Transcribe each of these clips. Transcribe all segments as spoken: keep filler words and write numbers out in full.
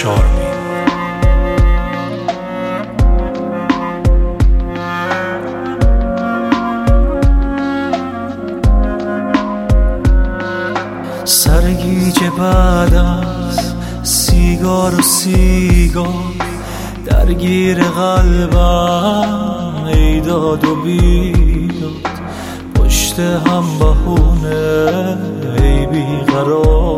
شاربی. سرگیجه بعد از سیگار و سیگار درگیر قلبم، ای داد و بیداد پشت هم بهونه، ای بیقرار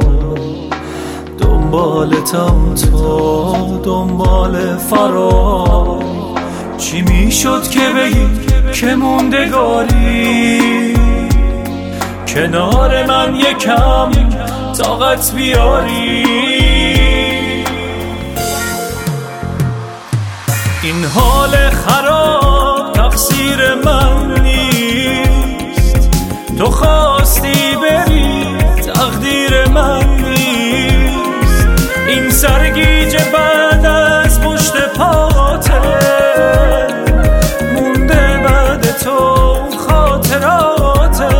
دنبالتم تو دنبال فرار. چی میشد که بگی که موندگاری کنار من یکم طاقت بیاری؟ این حال خراب تقصیر من نیست، تو خواستی بری تقدیر من نیست. این سرگیجه بعد از پشت پاته مونده بعد تو خاطراته.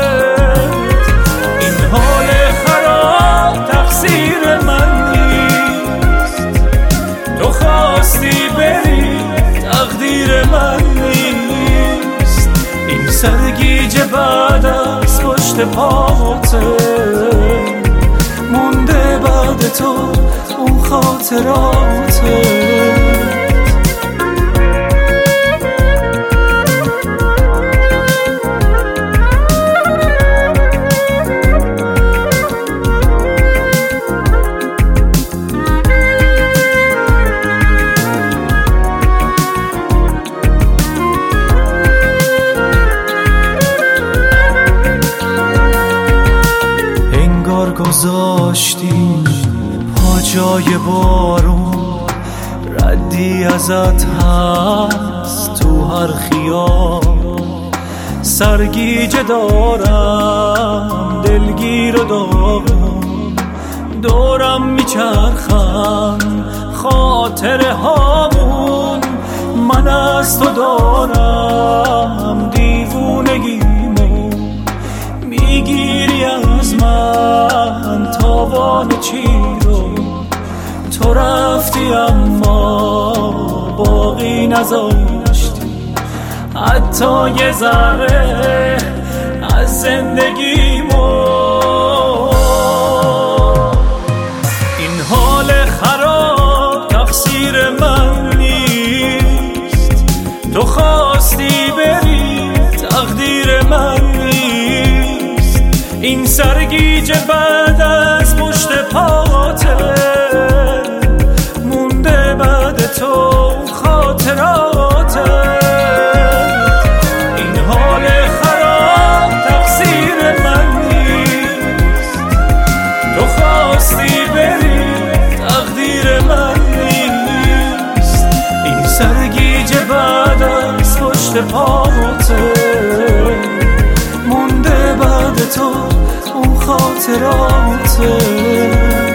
این حال خراب تقصیر من نیست، تو خواستی بری تقدیر من نیست. این سرگیجه بعد از پشت پاته مونده بعد تو اون خاطراته. گذاشتی پا جای بارون، ردی ازت هست تو هر خیال. سرگیجه دارم دلگیر و داغون، دورم میچرخن خاطره هامون. من از تو دارم دیوونگیمو، میگیری از من تاوان چی رو. تو رفتی اما باقی نذاشتی حتی یه ذره از زندگیمو. این حال خراب تقصیر من نیست، تو خواستی بری تقدیر من نیست. این سرگیجه بعد از پشت پاته مونده بعد تو خاطراته. این حال خراب تقصیر من نیست، تو خواستی بری تقدیر من نیست. این سرگیجه بعد از پشت پاته مونده بعد تو اون خاطراته.